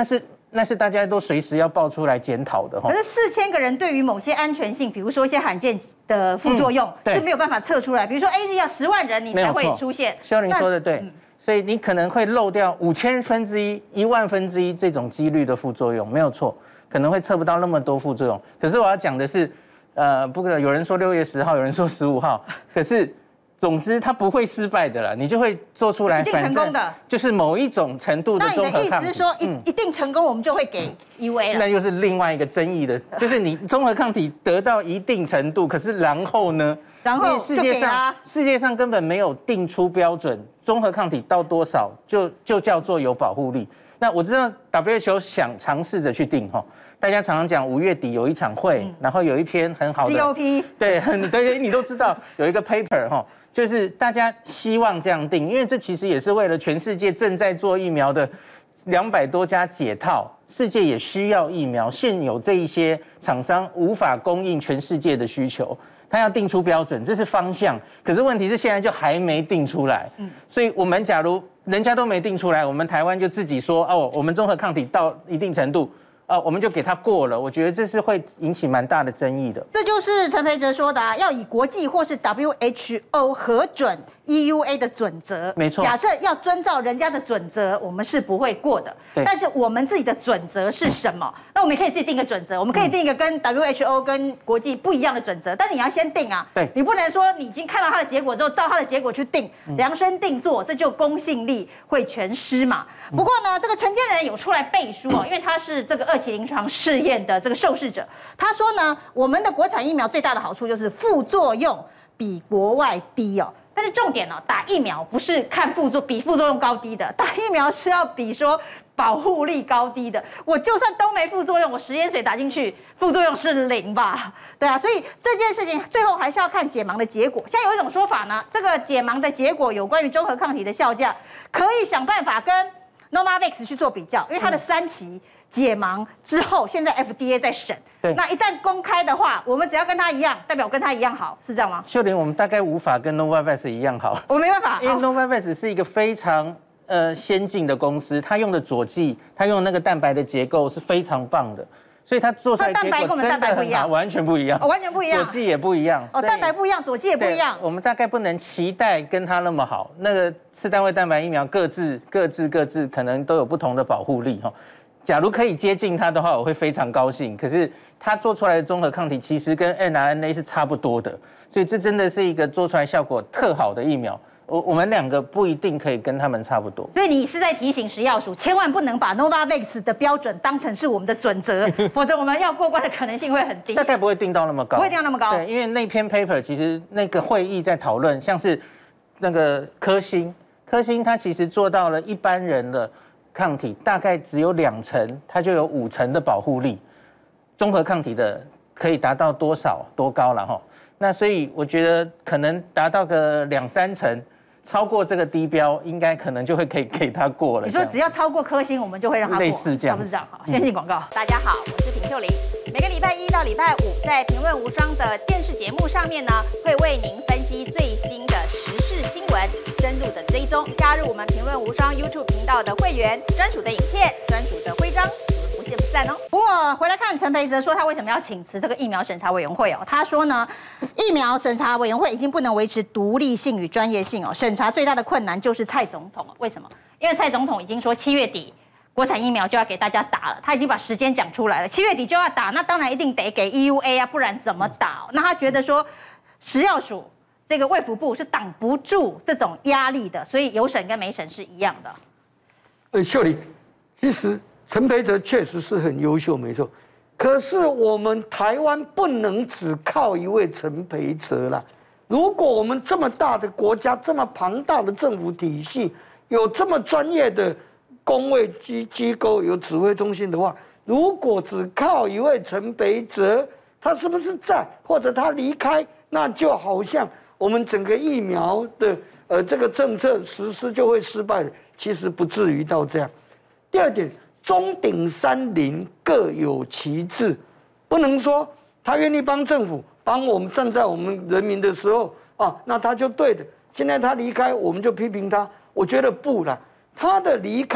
那是大家都随时要爆出来检讨的哈。 可是四千个人对于某些安全性，比如说一些罕见的副作用、嗯、是没有办法测出来。比如说 A Z 要十万人你才会出现。 肖玲说的对、嗯，所以你可能会漏掉五千分之一、一万分之一这种几率的副作用，没有错，可能会测不到那么多副作用。可是我要讲的是，呃，不过有人说六月十号，有人说十五号，可是。总之，它不会失败的啦，你就会做出来， 一定成功的， 就是某一种程度的综合抗体。 那你的意思是说，一、嗯、一定成功，我们就会给 E U A 了？ 那又是另外一个争议的，就是你综合抗体得到一定程度，可是然后呢？ 然后世界上世界上根本没有定出标准，综合抗体到多少就就叫做有保护力。那我知道 W H O 想尝试着去定哈。大家常常讲五月底有一场会，嗯、然后有一篇很好的 C O P， 对，很对，你都知道有一个 paper 哈，就是大家希望这样定，因为这其实也是为了全世界正在做疫苗的两百多家解套，世界也需要疫苗，现有这一些厂商无法供应全世界的需求，他要定出标准，这是方向，可是问题是现在就还没定出来，嗯，所以我们假如人家都没定出来，我们台湾就自己说哦，我们综合抗体到一定程度。呃，我们就给他过了，我觉得这是会引起蛮大的争议的。 这就是陈培哲说的啊，要以国际或是 W H O 核准 E U A 的准则。 没错。 假设要遵照人家的准则，我们是不会过的。 对。 但是我们自己的准则是什么？那我们也可以自己定一个准则，我们可以定一个跟 W H O 跟国际不一样的准则，但是你要先定啊。 对。 你不能说你已经看到它的结果之后，照它的结果去定，量身定做，这就公信力会全失嘛。不过呢，这个陈建仁有出来背书哦，因为他是这个二期临床试验的这个受试者，他说呢，我们的国产疫苗最大的好处就是副作用比国外低哦。但是重点哦，打疫苗不是看副作比副作用高低的，打疫苗是要比说保护力高低的。我就算都没副作用，我食盐水打进去，副作用是零吧？对啊，所以这件事情最后还是要看解盲的结果。现在有一种说法呢，这个解盲的结果有关于综合抗体的效价，可以想办法跟 Novavax 去做比较，因为它的三期。解盲之后，现在 F D A 在审。 对， 那一旦公开的话，我们只要跟他一样，代表跟他一样好，是这样吗？ 秀玲，我们大概无法跟 Novavax 一样好。 我没办法， 因为 Novavax 是一个非常呃先进的公司，它用的佐剂，它用的那个蛋白的结构是非常棒的，所以它做出来的结果真的很好，完全不一样， 哦，完全不一样， 佐剂也不一样， 哦，蛋白不一样，佐剂也不一样。 我们大概不能期待跟它那么好。那个次单位蛋白疫苗各自各自各自可能都有不同的保护力哈。假如可以接近它的话，我会非常高兴。可是它做出来的综合抗体其实跟 m R N A 是差不多的，所以这真的是一个做出来效果特好的疫苗。我我们两个不一定可以跟他们差不多。 所以你是在提醒食药署，千万不能把 Novavax 的标准当成是我们的准则，否则我们要过关的可能性会很低。 大概不会定到那么高， 不会定到那么高。 对，因为那篇 paper 其实那个会议在讨论，像是那个科兴，科兴它其实做到了一般人的。抗体大概只有两成，它就有五成的保护力。综合抗体的可以达到多少多高了哈？那所以我觉得可能达到个两三成，超过这个低标，应该可能就会可以给它过了。 你说只要超过科兴，我们就会让它过， 类似这样， 不是这样？好，先进广告。嗯、大家好，我是平秀玲。每个礼拜一到礼拜五，在评论无双的电视节目上面呢，会为您分析最新的时事新闻，深入的追踪。加入我们评论无双 YouTube 频道的会员，专属的影片、专属的徽章，我们不见不散哦。不过回来看陈培哲说他为什么要请辞这个疫苗审查委员会哦？他说呢，疫苗审查委员会已经不能维持独立性与专业性哦，审查最大的困难就是蔡总统哦。为什么？因为蔡总统已经说七月底。国产疫苗就要给大家打了，他已经把时间讲出来了，七月底就要打，那当然一定得给 E U A 啊，不然怎么打？那他觉得说，食药署这个卫福部是挡不住这种压力的，所以有审跟没审是一样的。 呃，秀玲，其实陈培哲确实是很优秀，没错。可是我们台湾不能只靠一位陈培哲啦。如果我们这么大的国家，这么庞大的政府体系，有这么专业的。公卫机机构有指挥中心的话，如果只靠一位陈培哲，他是不是在或者他离开，那就好像我们整个疫苗的呃这个政策实施就会失败了。其实不至于到这样。第二点，中鼎三菱各有其志，不能说他愿意帮政府帮我们站在我们人民的时候啊，那他就对的。现在他离开，我们就批评他，我觉得不啦。他的离开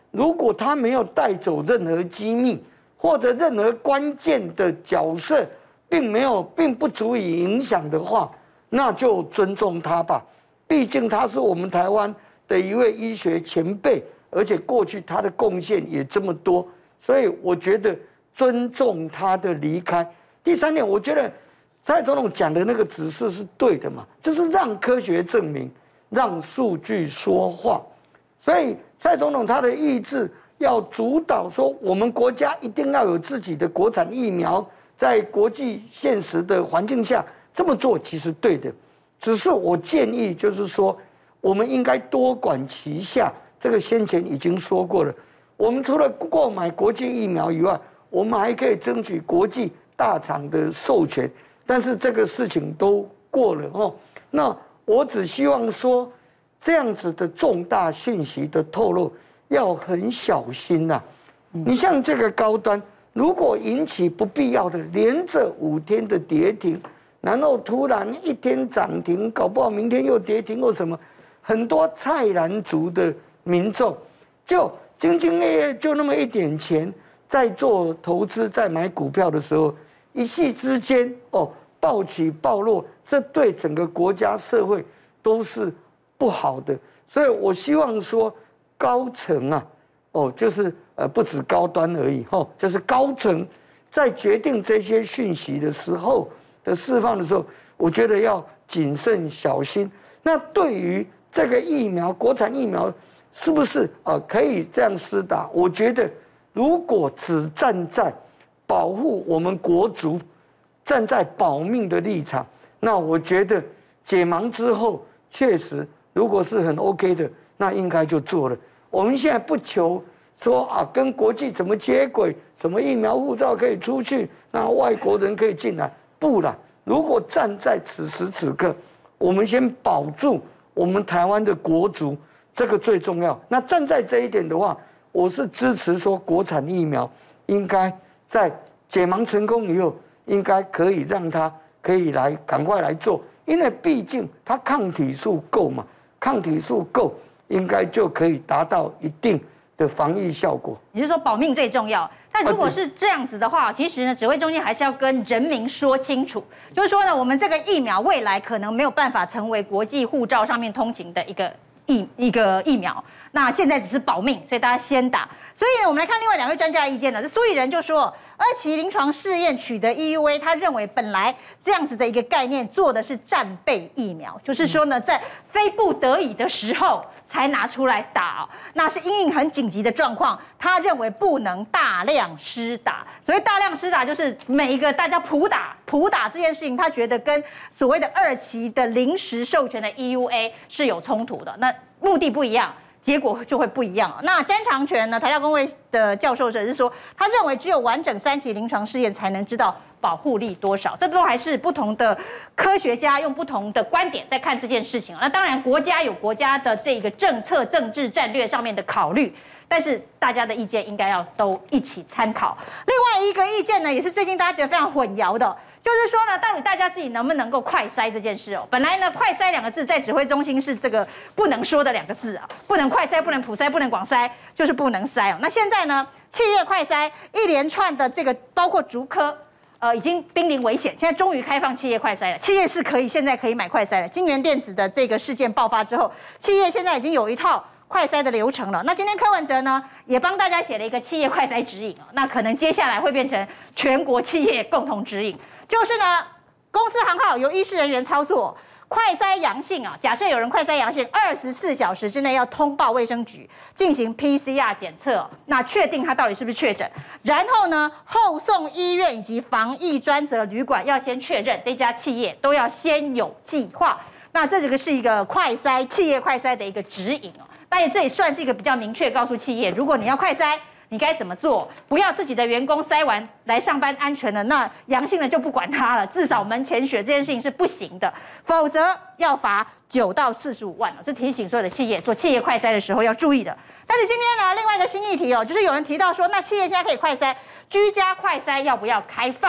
如果他没有带走任何机密或者任何关键的角色，并没有并不足以影响的话，那就尊重他吧。毕竟他是我们台湾的一位医学前辈，而且过去他的贡献也这么多，所以我觉得尊重他的离开。第三点，我觉得蔡总统讲的那个指示是对的嘛，就是让科学证明，让数据说话。所以蔡总统他的意志要主导说，我们国家一定要有自己的国产疫苗，在国际现实的环境下这么做，其实对的。只是我建议，就是说，我们应该多管齐下。这个先前已经说过了，我们除了购买国际疫苗以外，我们还可以争取国际大厂的授权。但是这个事情都过了哦。那我只希望说，这样子的重大讯息的透露要很小心呐、啊。你像这个高端，如果引起不必要的连着五天的跌停，然后突然一天涨停，搞不好明天又跌停或什么，很多菜篮族的民众就兢兢业业就那么一点钱，在做投资在买股票的时候，一夕之间哦暴起暴落，这对整个国家社会都是不好的。所以我希望说，高层啊，哦就是呃不止高端而已哦，就是高层在决定这些讯息的时候的释放的时候，我觉得要谨慎小心。那对于这个疫苗，国产疫苗是不是啊、呃、可以这样施打？我觉得如果只站在保护我们国族、站在保命的立场，那我觉得解盲之后，确实如果是很 OK 的，那应该就做了。我们现在不求说啊，跟国际怎么接轨，什么疫苗护照可以出去，那外国人可以进来，不啦。如果站在此时此刻，我们先保住我们台湾的国族，这个最重要。那站在这一点的话，我是支持说国产疫苗应该在解盲成功以后，应该可以让它可以来赶快来做，因为毕竟它抗体数够嘛，抗体数够，应该就可以达到一定的防疫效果。 你是说保命最重要？但如果是这样子的话，其实呢，指挥中心还是要跟人民说清楚，就是说呢，我们这个疫苗未来可能没有办法成为国际护照上面通行的一个疫一个疫苗，那现在只是保命，所以大家先打。所以呢，我们来看另外两位专家的意见呢，这苏益仁就说，二期临床试验取得 E U A， 他认为本来这样子的一个概念做的是战备疫苗，就是说呢，在非不得已的时候才拿出来打，那是因应很紧急的状况，他认为不能大量施打。所谓大量施打，就是每一个大家普打普打这件事情，他觉得跟所谓的二期的临时授权的 E U A 是有冲突的，那目的不一样，结果就会不一样。那詹长全呢，台大公卫的教授是说，他认为只有完整三期临床试验才能知道保护力多少，这都还是不同的科学家用不同的观点在看这件事情。那当然，国家有国家的这个政策、政治战略上面的考虑，但是大家的意见应该要都一起参考。另外一个意见呢，也是最近大家觉得非常混淆的，就是说呢，到底大家自己能不能够快筛这件事哦？本来呢，快筛两个字在指挥中心是这个不能说的两个字啊，不能快筛，不能普筛，不能广筛，就是不能筛哦。那现在呢，企业快筛一连串的这个包括竹科。呃，已经濒临危险，现在终于开放企业快筛了。企业是可以现在可以买快筛了。金源电子的这个事件爆发之后，企业现在已经有一套快筛的流程了。那今天柯文哲呢，也帮大家写了一个企业快筛指引哦。那可能接下来会变成全国企业共同指引，就是呢，公司行号由医事人员操作。快筛阳性啊，假设有人快筛阳性，二十四小时之内要通报卫生局进行 P C R 检测，那确定他到底是不是确诊，然后呢，后送医院以及防疫专责旅馆要先确认这家企业都要先有计划。那这个是一个快筛企业快筛的一个指引哦，那也这也算是一个比较明确告诉企业，如果你要快筛。你该怎么做？不要自己的员工筛完来上班安全了，那阳性的就不管他了。至少门前雪这件事情是不行的，否则要罚九到四十五万哦。是提醒所有的企业做企业快筛的时候要注意的。但是今天呢，另外一个新议题哦，就是有人提到说，那企业现在可以快筛，居家快筛要不要开放啊？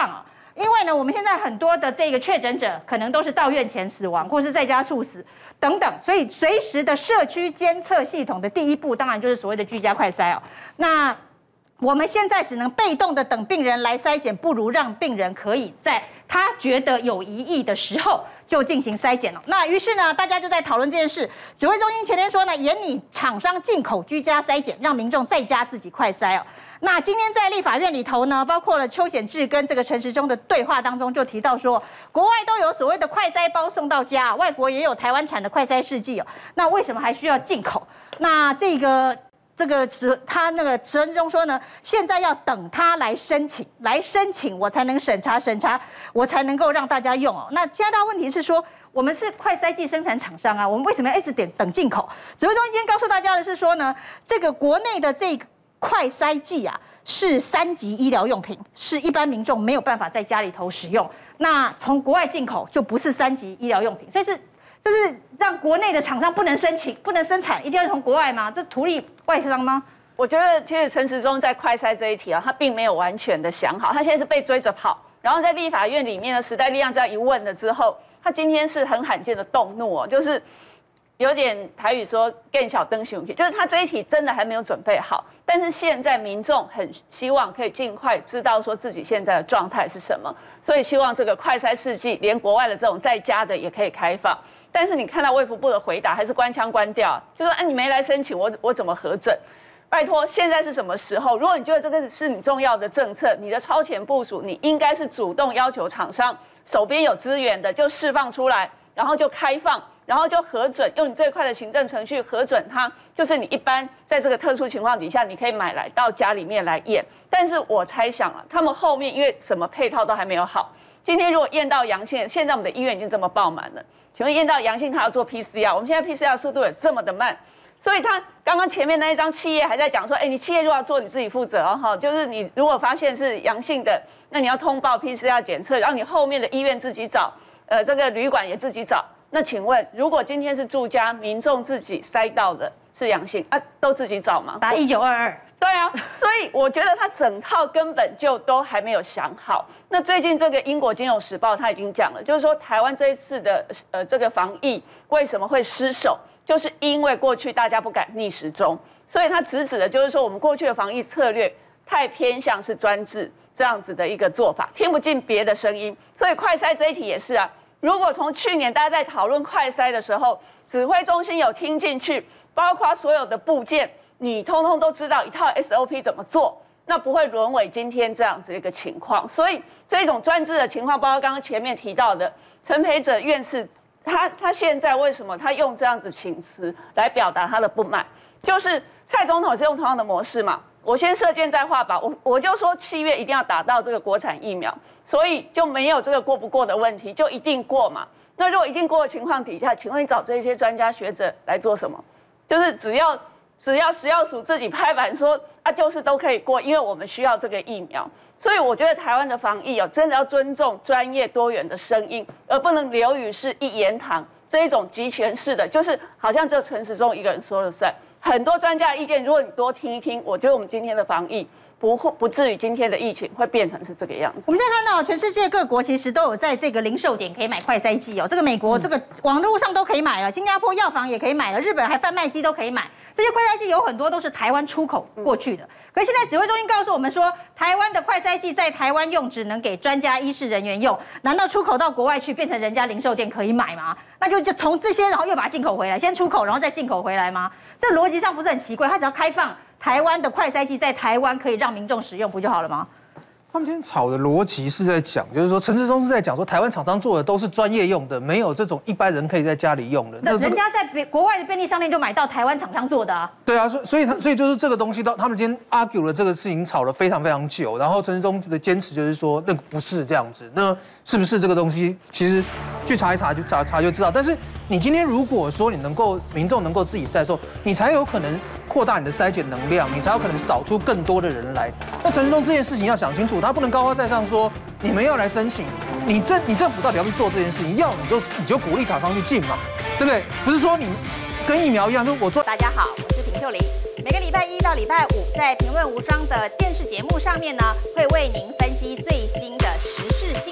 因为呢，我们现在很多的这个确诊者可能都是到院前死亡，或是在家猝死等等，所以随时的社区监测系统的第一步，当然就是所谓的居家快筛哦。那我们现在只能被动的等病人来筛检，不如让病人可以在他觉得有疑义的时候就进行筛检了。那于是呢，大家就在讨论这件事。指挥中心前天说呢，严拟厂商进口居家筛检，让民众在家自己快筛哦。那今天在立法院里头呢，包括了邱显智跟这个陈时中的对话当中，就提到说，国外都有所谓的快筛包送到家，外国也有台湾产的快筛试剂哦。那为什么还需要进口？那这个。这个他那个陈时中说呢，现在要等他来申请，来申请我才能审查，审查我才能够让大家用哦。那现在大问题是说，我们是快筛剂生产厂商啊，我们为什么要一直等等进口？指挥中心今天告诉大家的是说呢，这个国内的这个快筛剂啊是三级医疗用品，是一般民众没有办法在家里头使用。那从国外进口就不是三级医疗用品，所以是。这是让国内的厂商不能申请、不能生产，一定要从国外吗？这图利外商吗？ 我觉得其实陈时中在快筛这一题啊，他并没有完全的想好，他现在是被追着跑。然后在立法院里面的时代力量这样一问了之后，他今天是很罕见的动怒哦，就是有点台语说更小灯熊皮，就是他这一题真的还没有准备好。但是现在民众很希望可以尽快知道说自己现在的状态是什么，所以希望这个快筛试剂连国外的这种在家的也可以开放。但是你看到卫福部的回答还是官腔官调，就说哎、啊、你没来申请，我我怎么核准？拜托，现在是什么时候？如果你觉得这个是你重要的政策，你的超前部署，你应该是主动要求厂商手边有资源的就释放出来，然后就开放，然后就核准，用你最快的行政程序核准它，就是你一般在这个特殊情况底下，你可以买来到家里面来验。但是我猜想啊，他们后面因为什么配套都还没有好，今天如果验到阳性，现在我们的医院已经这么爆满了。请问验到阳性，他要做 P C R， 我们现在 P C R 速度也这么的慢，所以他刚刚前面那一张企业还在讲说，哎，你企业如果要做，你自己负责哦，哈，就是你如果发现是阳性的，那你要通报 P C R 检测，然后你后面的医院自己找，呃，这个旅馆也自己找。那请问，如果今天是住家民众自己筛到的是阳性啊，都自己找吗？ 打一九二二。 对啊，所以我觉得他整套根本就都还没有想好。那最近这个英国金融时报他已经讲了，就是说台湾这一次的呃这个防疫为什么会失守，就是因为过去大家不敢逆时钟，所以他直指的就是说我们过去的防疫策略太偏向是专制这样子的一个做法，听不进别的声音。所以快筛这一题也是啊，如果从去年大家在讨论快筛的时候，指挥中心有听进去，包括所有的部件。你通通都知道一套 S O P 怎么做，那不会沦为今天这样子一个情况。所以这种专制的情况，包括刚刚前面提到的陈培哲院士，他他现在为什么他用这样子请辞来表达他的不满？就是蔡总统是用同样的模式嘛，我先射箭再画靶，我我就说七月一定要打到这个国产疫苗，所以就没有这个过不过的问题，就一定过嘛。那如果一定过的情况底下，请问你找这些专家学者来做什么？就是只要。只要食药署自己拍板说啊，就是都可以过，因为我们需要这个疫苗。所以我觉得台湾的防疫哦，真的要尊重专业多元的声音，而不能流于是一言堂这一种集权式的，就是好像这陈时中一个人说了算。很多专家的意见，如果你多听一听，我觉得我们今天的防疫不会不至于今天的疫情会变成是这个样子。 我们现在看到全世界各国其实都有在这个零售点可以买快筛剂哦，这个美国这个网络上都可以买了，新加坡药房也可以买了，日本还贩卖机都可以买。这些快筛剂有很多都是台湾出口过去的，可是现在指挥中心告诉我们说，台湾的快筛剂在台湾用只能给专家医事人员用，难道出口到国外去变成人家零售店可以买吗？那就就从这些然后又把它进口回来，先出口然后再进口回来吗？这逻辑上不是很奇怪？它只要开放台湾的快筛剂在台湾可以让民众使用，不就好了吗？ 他们今天吵的逻辑是在讲，就是说陈时中是在讲说台湾厂商做的都是专业用的，没有这种一般人可以在家里用的。 那人家在国外的便利商店就买到台湾厂商做的啊。 对啊，所以所以他所以就是这个东西，到他们今天 argue 了这个事情，吵了非常非常久。然后陈时中的坚持就是说，那个不是这样子，那是不是这个东西？其实去查一查就查查就知道。但是你今天如果说你能够民众能够自己筛的时候，你才有可能扩大你的筛检能量，你才有可能找出更多的人来。那陈时中这件事情要想清楚，他不能高高在上说你们要来申请，你政你政府到底要不要做这件事情？要你就你就鼓励厂商去进嘛，对不对？不是说你跟疫苗一样，就我做。 大家好，我是平秀玲。每个礼拜一到礼拜五，在评论无双的电视节目上面呢，会为您分析最新的时事新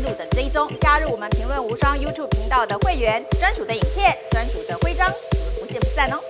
路的追踪，加入我们评论无双 YouTube 频道的会员，专属的影片、专属的徽章，我们不见不散哦。